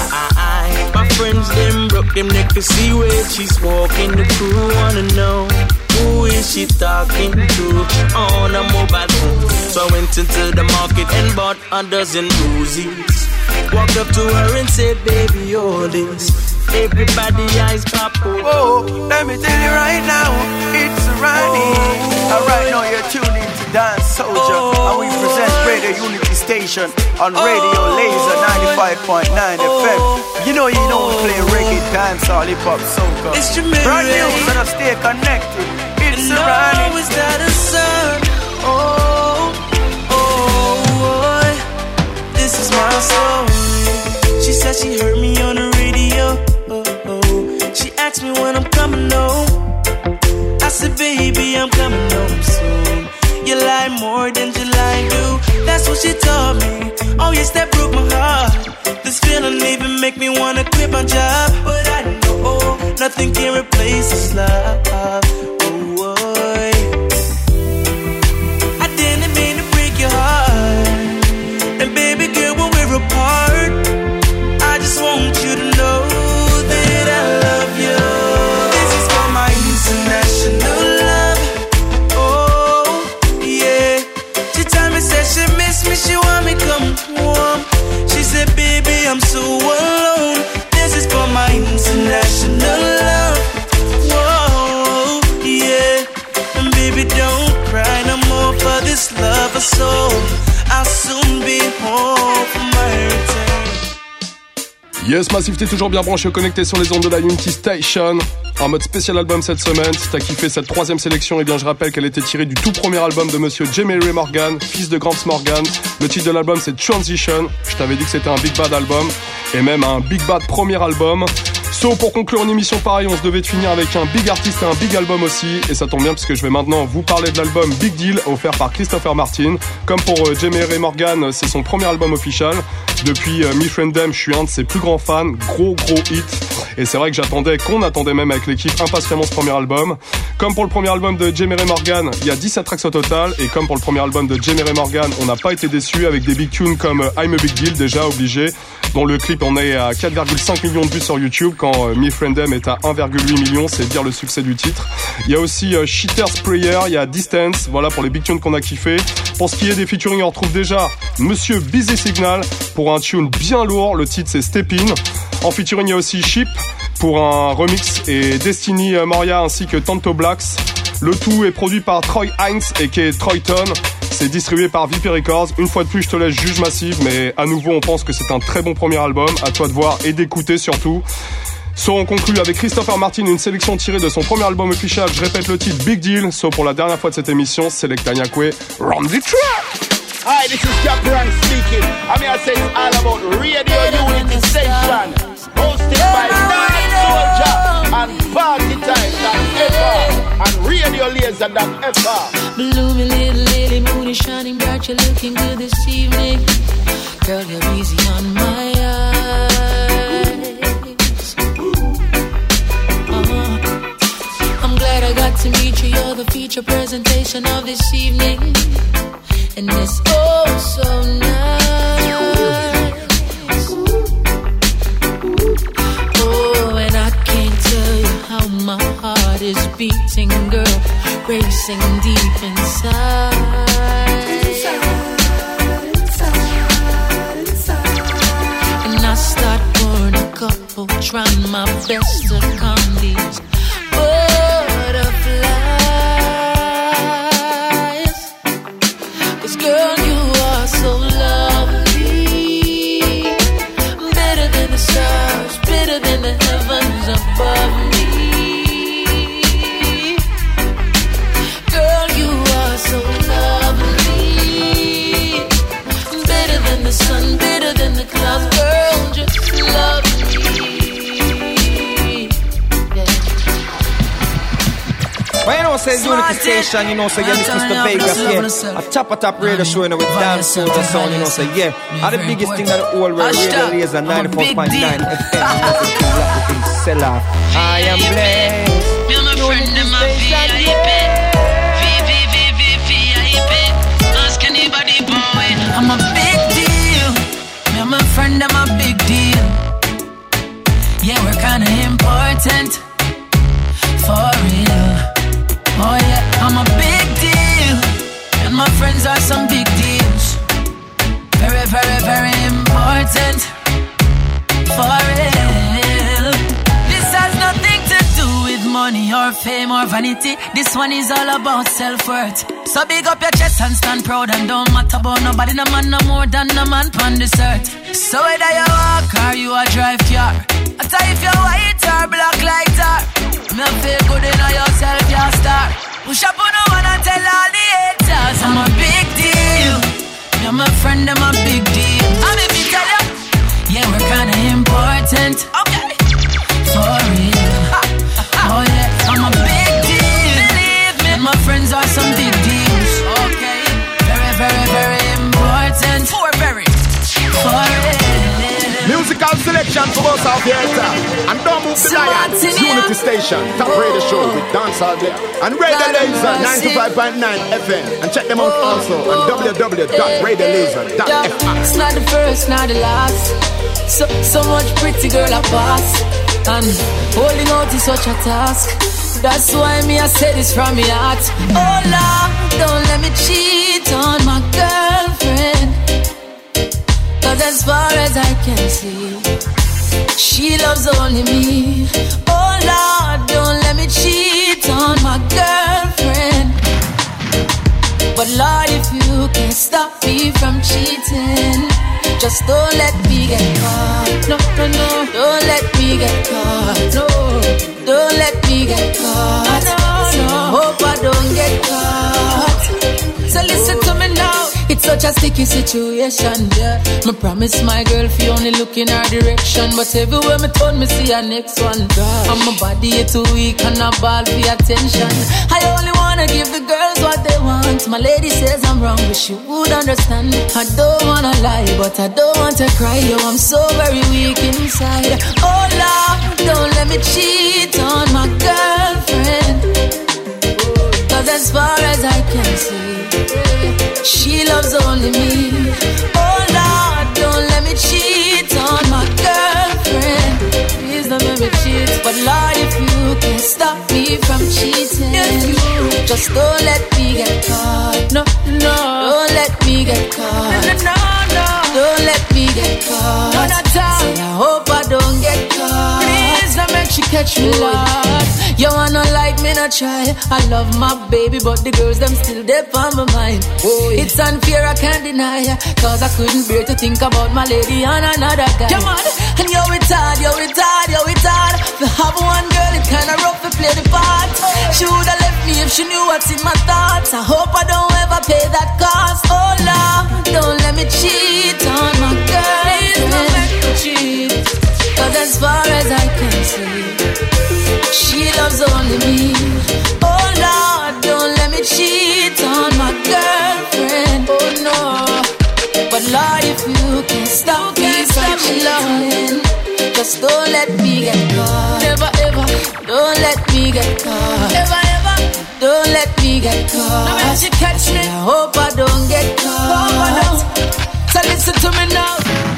pie. My friends, them broke them neck to see where she's walking. The crew wanna know, who is she talking to on a mobile phone? So I went into the market and bought a dozen Uzis. Walked up to her and said, baby, all this. Everybody eyes pop. Oh, let me tell you right now, it's Ronnie. Oh, and right now you're tuned in to Dance Soldier, oh, and we present Radio Unity Station on Radio oh, Laser ninety-five point nine F M. You know, you know we play reggae, dancehall, hip hop, soca. It's Jamaican. Brand new, so stay connected. It's Ronnie. Is that a sun? Oh, oh, boy. This is my story. She said she heard me on the radio. Oh, oh. She asked me when I'm coming home. I said, baby, I'm coming home soon. You lie more than you lie do. That's what she told me. Oh yes, that broke my heart. This feeling even make me wanna quit my job. But I know nothing can replace this love. Oh, boy. I didn't mean to break your heart. And baby girl, when we're apart, I just want you to know that I love you. This is for my international love. Oh, yeah. She told me, said she miss me, she want me come home. She said, baby, I'm so alone. This is for my international love. Whoa, yeah. And baby, don't cry no more for this love of soul. I'll soon be home for my return. Yes, Massif, t'es toujours bien branché, connecté sur les ondes de la Unity Station. En mode spécial album cette semaine. Si t'as kiffé cette troisième sélection, eh bien je rappelle qu'elle était tirée du tout premier album de monsieur Jamie Ray Morgan, fils de Gramps Morgan. Le titre de l'album c'est Transition. Je t'avais dit que c'était un Big Bad album, et même un Big Bad premier album. So, pour conclure une émission pareille, on se devait de finir avec un big artiste et un big album aussi. Et ça tombe bien parce que je vais maintenant vous parler de l'album Big Deal, offert par Christopher Martin. Comme pour euh, Jamie Ray Morgan, c'est son premier album official. Depuis euh, Me Friend Them, je suis un de ses plus grands fans. Gros gros hit. Et c'est vrai que j'attendais, qu'on attendait même avec l'équipe impatiemment ce premier album. Comme pour le premier album de Jamie Ray Morgan, il y a dix-sept tracks au total. Et comme pour le premier album de Jamie Ray Morgan, on n'a pas été déçus avec des big tunes comme I'm a Big Deal, déjà obligé. dont le clip en est à quatre virgule cinq millions de vues sur YouTube, quand euh, Me Friendem est à un virgule huit million, c'est dire le succès du titre. Il y a aussi euh, Cheater's Prayer, il y a Distance, voilà pour les big tunes qu'on a kiffé. Pour ce qui est des featuring, on retrouve déjà Monsieur Busy Signal pour un tune bien lourd, le titre c'est Step In. En featuring, il y a aussi Sheep pour un remix et Destiny Moria ainsi que Tanto Blacks. Le tout est produit par Troy Hines et qui est Troyton. C'est distribué par V P Records. Une fois de plus, je te laisse juge Massive, mais à nouveau, on pense que c'est un très bon premier album. À toi de voir et d'écouter surtout. So, on conclut avec Christopher Martin, une sélection tirée de son premier album official. Je répète le titre, Big Deal. So, pour la dernière fois de cette émission, Selecta Nyakwe, Run the Track! Hi, this is Jack Rank speaking. I mean, I say it's all about Radio Unity Station, hosted by Dan Soldier and Party Time dot F R and Radio Laser dot F R. Bloomy little lily, moon is shining bright. You're looking good this evening. Girl, you're easy on my eyes. Uh-huh. I'm glad I got to meet you. You're the feature presentation of this evening. And it's oh so nice. Oh, and I can't tell you how my heart is beating, girl, racing deep inside. And I start pouring a couple, trying my best to calm these butterflies. Girl, you are so lovely, better than the stars, better than the heavens above me. Girl, you are so lovely, better than the sun, better than the clouds. Girl, just love me. Yeah. When you know say Unity Station, you know say yeah, this Mister Vegas, yeah. A top of top radio show, you know, with Dan Soldier sound, you know say yeah. And the biggest thing that the whole world radio Laser ninety-four point nine F M. Sell off. I am blessed. Me and my friend them a V I P, V V V V V I P. Ask anybody boy, I'm a big deal. Me and my friend them a big deal. Yeah, we're kinda important, for real. Oh yeah, I'm a big deal, and my friends are some big deals. Very, very, very important, for real. This has nothing to do with money or fame or vanity. This one is all about self-worth. So big up your chest and stand proud, and don't matter about nobody, no man no more than no man on this earth. So whether you walk or you a drive car, I tell if you're white or black like tar, me feel good in yourself, you're a star. Push up on no one and tell all the haters I'm a big deal. You're my friend, I'm a big deal. I'm if you tell you, yeah, we're kinda important. Okay, for real. Oh yeah, I'm a big deal. Believe me, and my friends are some big deals. Okay, very, very, very important. For very, for real. Musical selection for us out here, and don't move the Lions. Unity Station, top radio show with Dancehall there, and Radio Laser ninety-five point nine F M, and check them out also on w w w dot radio laser dot f r. It's not the first, not the last. So, so much pretty girl I pass, and holding out is such a task. That's why me I say this from my heart. Oh Lord, don't let me cheat on my girlfriend. Cause as far as I can see, she loves only me. Oh Lord, don't let me cheat on my girlfriend. But Lord, if you can stop me from cheating, just don't let me get caught. No, no, no, don't let me get caught. No, don't let me get caught. No, no, hope I don't get caught. So listen to me now. It's such a sticky situation, yeah. Me promise my girl if you only look in her direction, but everywhere me turn, me see her next one. And my body is too weak and I ball for attention. I only wanna give the girls what they want. My lady says I'm wrong, but she would understand. I don't wanna lie, but I don't want to cry. Yo, I'm so very weak inside. Oh Lord, don't let me cheat on my girlfriend. Cause as far as I can see, she loves only me. Oh Lord, don't let me cheat on But Lord, if you can stop me from cheating, just don't let me get caught. No, no, don't let me get caught. No, no, no, don't let me get caught. No, not all. Say, I hope I don't get caught. Please don't make you catch me, Lord. You wanna like me, not try. I love my baby, but the girls them still there on my mind. Oh, yeah. It's unfair, I can't deny. Cause I couldn't bear to think about my lady and another guy. Come on, and yo it's hard, yo it's hard, yo it's hard. To have one girl, it's kinda rough to play the part. She would've left me if she knew what's in my thoughts. I hope I don't ever pay that cost. Oh Lord, don't let me cheat on my girl. Please don't let me cheat. Cause as far as I can see, she loves only me. Oh Lord, don't let me cheat on my girlfriend. Oh no. But Lord, if you can stop me from cheating, just don't let me get caught. Never ever, don't let me get caught. Never ever, don't let me get caught. Now when she catch me, I hope I don't get caught. So listen to me now.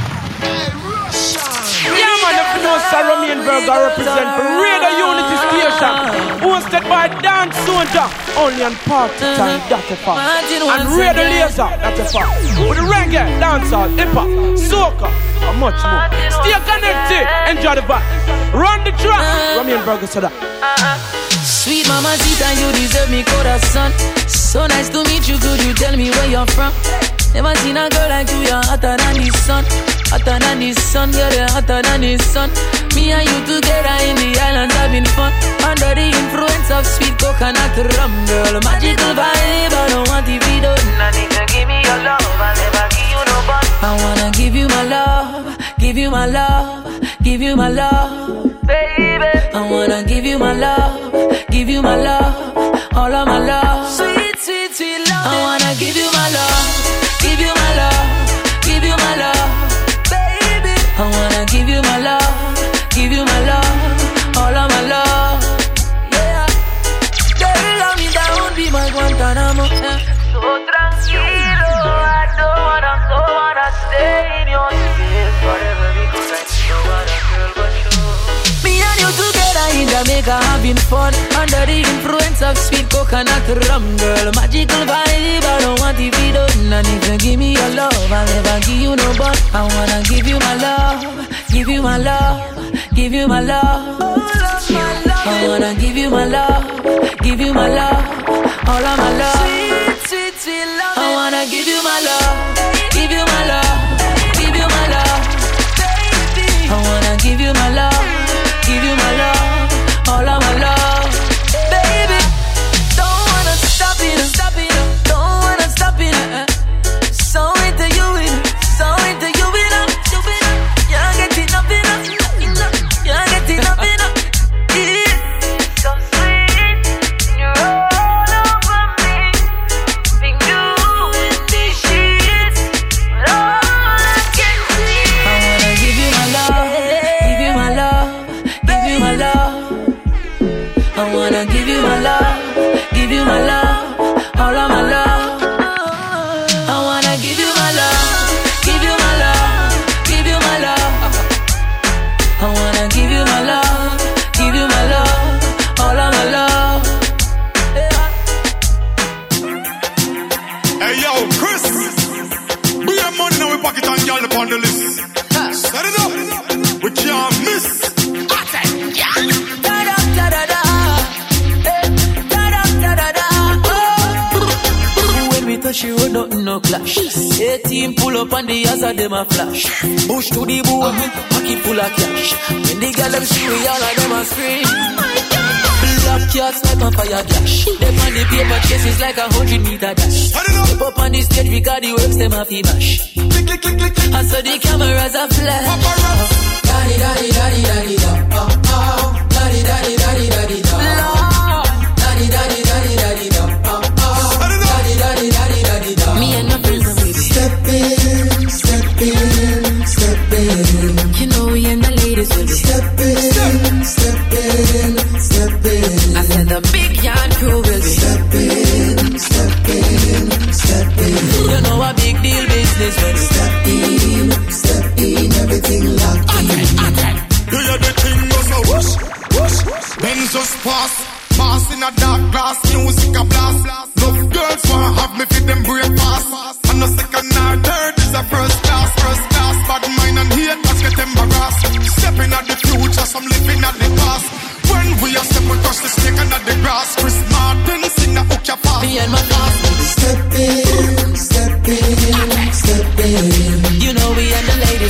Yeah man, if you know Sarah Mainberger represent for Radio Unity Station, hosted by Dan Soldier, only on Party Time, that's a fact. And Radio Laser, that's a fact. With reggae, dancehall, hip-hop, soca, and much more. Stay connected, enjoy the vibe. Run the track, Mainberger said that. Sweet mama Zita, you deserve me corazón. So nice to meet you, could you tell me where you're from? Never seen a girl like you, you're hotter than the sun. Hotter than the sun, girl, you're hotter than the sun. Me and you together in the islands having fun. Under the influence of sweet coconut rum, girl. Magical vibe, I don't want to be done. I need to give me your love, I'll never give you no bun. I wanna give you my love, give you my love, give you my love, baby. I wanna give you my love, give you my love, all of my love. Sweet, sweet, sweet love. I wanna give you my love, give you my love, give you my love, baby. I wanna give you my love, give you my love, all of my love. Yeah, girl, love me down, be my Guantanamo. Yeah. So tranquilo, I don't wanna, don't wanna stay in your space forever because I know what a girl but you. Me and you together in Jamaica having fun under the influence of sweet coconut rum, girl. Magical vibe, I don't want to be done. And if you give me your love, I'll never give you no but. I wanna give you my love, give you my love, give you my love, all of my love. I wanna give you my love, give you my love, all of my love. Sweet, sweet, sweet love. I wanna give you my love, give you my love, give you my love, baby. I wanna give you my love, give you my love, all of my love, baby. Don't wanna stop it, stop it, don't wanna stop it. So into you, so into you, you can't get enough, enough, enough, can't get enough, enough. It's so sweet, you're all over me, being you in these sheets, but all I can see. I wanna give you my love, give you my love, give you my love. I wanna give you my love, give you my love, all of my love. I wanna give you my love, give you my love, give you my love. I wanna give you my love, give you my love, all of my love. Hey yo, Chris, we have money now, we pocket and y'all upon the list. Set it up, we can't miss. She road nothing no clash. eighteen pull up on the ass of them a flash. Bush to the boom, pocket full of cash. When the girl them see we all of them a scream. Black cats like on fire dash. Them on the paper chases like a hundred meter dash. Step up on the stage because the works them a fee bash. I saw the cameras a flash. Daddy daddy daddy daddy da. Daddy daddy daddy daddy da. Daddy daddy daddy daddy da. Me and my friends are with step in, step in, step in. You know we and the ladies will be step in, step in, step in. I said the big yard crew will be step in, step in, step in. You know a big deal business when step in, step in, everything locked in. You hear the thing goes a whoosh, whoosh.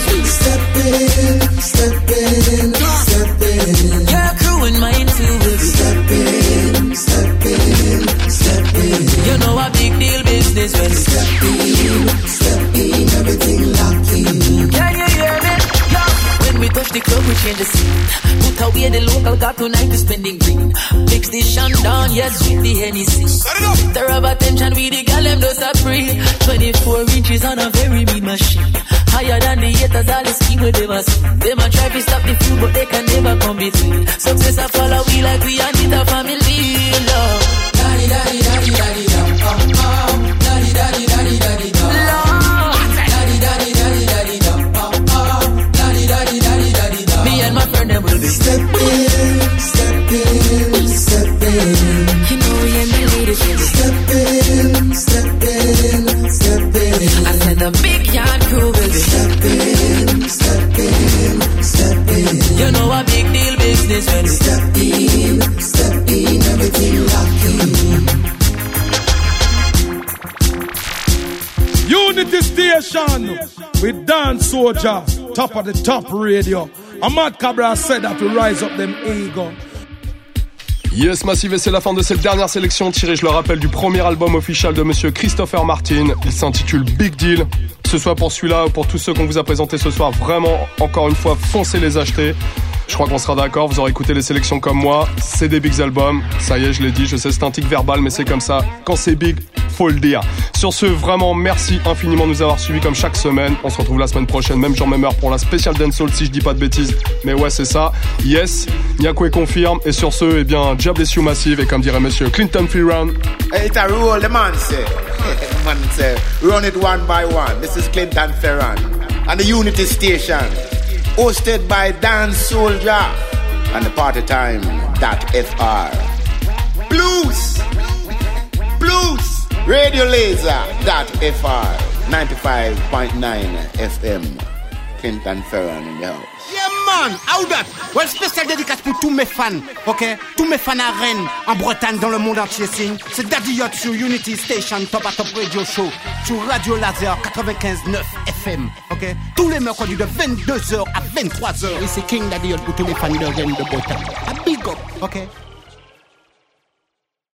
Step in, step in, step in. Your crew and mine too will be. Step in, step in, step in. You know a big deal business when step in, step in, everything locked in. Can you hear me? Yo, when we touch the club, we change the scene. Put away the local, got tonight to spending green. Mix the down, yes, with the Hennessy. The rubber tension with the gal, them does a free. twenty-four inches on a very mean machine. Higher than the haters, all the scheme with them a see. They might try to stop the few, but they can never come between. Success a follow we like we and it a family, love. Daddy, daddy, daddy, daddy, daddy, oh, oh. Daddy, daddy, daddy, daddy, daddy, love. Daddy, daddy, daddy, daddy, daddy, oh, oh. Daddy, daddy, daddy, daddy, daddy. Me and my friend them will be. Step in, step in, step in. You know we ain't the ladies, baby. Step in, step in, step in. I said the big yard crew will be. Step in, step in, step in. You know a big deal business when we step in, step in, everything locked in. Unity Station with Dan Soldier, top of the top radio. Ahmad Cabral said that to rise up them ego. Yes Massive, et c'est la fin de cette dernière sélection tirée, je le rappelle, du premier album officiel de Monsieur Christopher Martin. Il s'intitule Big Deal. Que ce soit pour celui-là ou pour tous ceux qu'on vous a présentés ce soir, vraiment, encore une fois, foncez les acheter. Je crois qu'on sera d'accord, vous aurez écouté les sélections comme moi. C'est des big albums, ça y est, je l'ai dit, je sais c'est un tic verbal, mais c'est comme ça. Quand c'est big, faut le dire. Sur ce, vraiment, merci infiniment de nous avoir suivis comme chaque semaine. On se retrouve la semaine prochaine, même jour, même heure, pour la spéciale dancehall, si je dis pas de bêtises. Mais ouais, c'est ça. Yes, Nyakwe confirme. Et sur ce, eh bien, God bless you Massive. Et comme dirait Monsieur Clinton Ferran. It's a rule, the man say. Man say, run it one by one. This is Clinton Ferran. And the Unity Station. Hosted by Dan Soldier and the party time dot F R. Blues, blues, Radio Laser dot F R. ninety-five point nine F M. Clinton Ferran in the house. Yeah man, how that? Well, spécial dédicace pour tous mes fans, ok? Tous mes fans à Rennes, en Bretagne, dans le monde entier, signe. C'est Daddy Yacht sur Unity Station, Top à Top Radio Show, sur Radio Laser quatre-vingt-quinze neuf F M, ok? Tous les mercredis de vingt-deux heures à vingt-trois heures. Et c'est King Daddy Yacht pour tous les fans de Rennes de Bretagne. A big up, ok?